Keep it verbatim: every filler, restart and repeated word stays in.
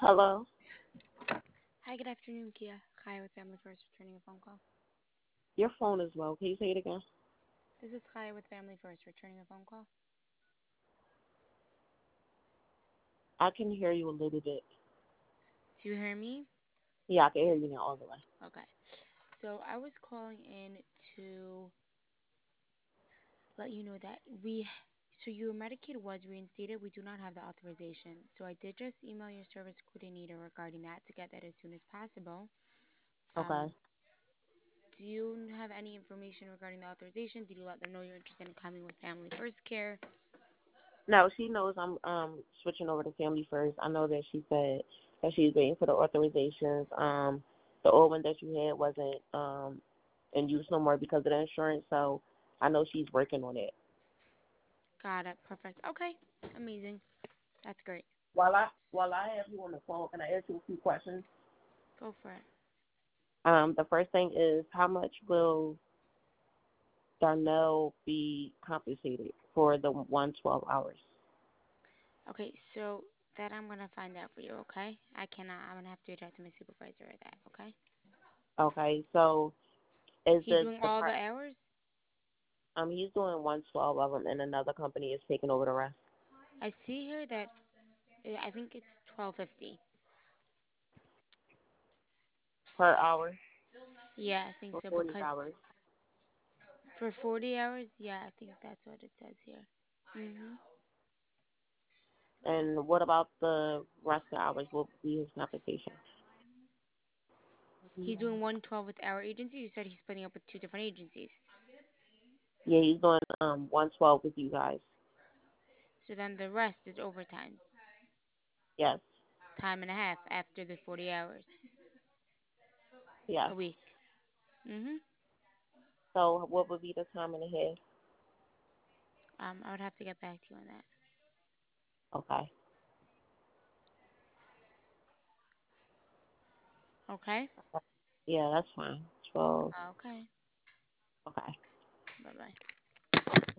Hello. Hi, good afternoon, Kia. Hi, with Family First, returning a phone call. Your phone is low. Can you say it again? This is Chaya with Family First, returning a phone call. I can hear you a little bit. Do you hear me? Yeah, I can hear you now all the way. Okay. So I was calling in to let you know that we, so your Medicaid was reinstated. We do not have the authorization. So I did just email your service coordinator regarding that to get that as soon as possible. Um, Okay. do you have any information regarding the authorization? Did you let them know you're interested in coming with Family First Care? No, she knows I'm um switching over to Family First. I know that she said that she's waiting for the authorizations. Um, the old one that you had wasn't um in use no more because of the insurance, so I know she's working on it. Got it. Perfect. Okay. Amazing. That's great. While I while I have you on the phone, can I ask you a few questions? Go for it. Um, the first thing is how much will Darnell be compensated for the one twelve hours? Okay, so that I'm gonna find out for you, okay? I cannot. I'm gonna have to reach out to my supervisor with that, okay? Okay, so is He's the doing the all pri- the hours. um he's doing one twelve of them, and another company is taking over the rest I see here that uh, I think it's twelve fifty. per hour Yeah, I think for so forty because hours. for forty hours, yeah, I think that's what it says here. Mhm. And what about the rest of the hours? Will be his compensation? He's doing one twelve with our agency. You said he's splitting up with two different agencies. Yeah, he's doing um one twelve with you guys. So then the rest is overtime, Yes, time and a half after the forty hours yes. a week. Mhm. So what would be the time and a half? Um, I would have to get back to you on that. Okay, Okay. yeah, that's fine. Twelve. Okay. Okay. Bye bye.